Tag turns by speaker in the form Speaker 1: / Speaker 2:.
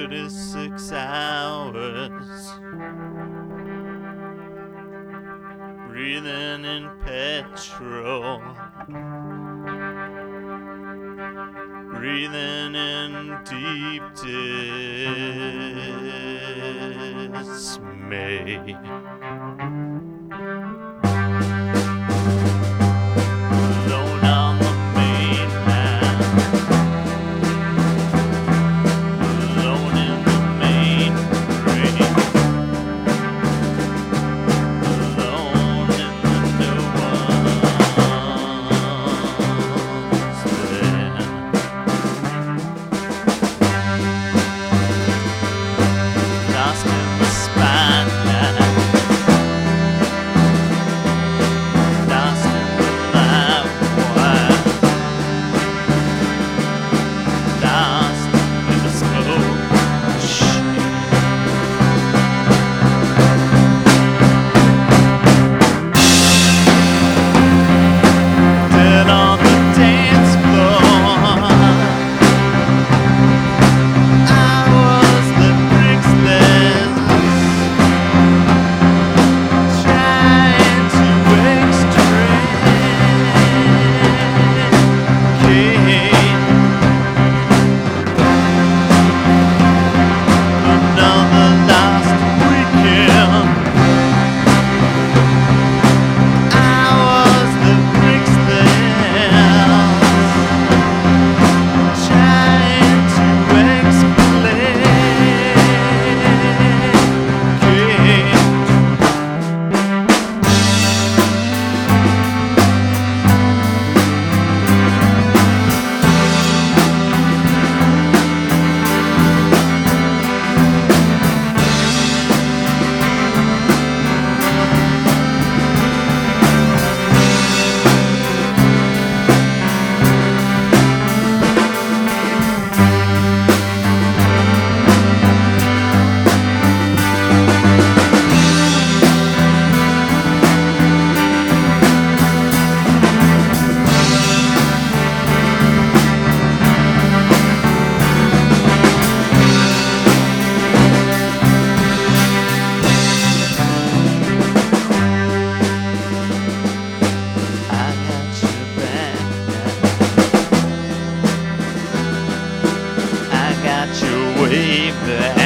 Speaker 1: 36 hours, breathing in petrol, breathing in deep dismay. Alone on the mainland, alone in the main train, alone in the new ones there. Lost in the spotlight, lost in the light wire, lost in the smoke. Dead on the dance floor, I was the bricks less, trying to extricate another lost weekend. I was the bricks less, trying to explain. I got your back now. I got your way back.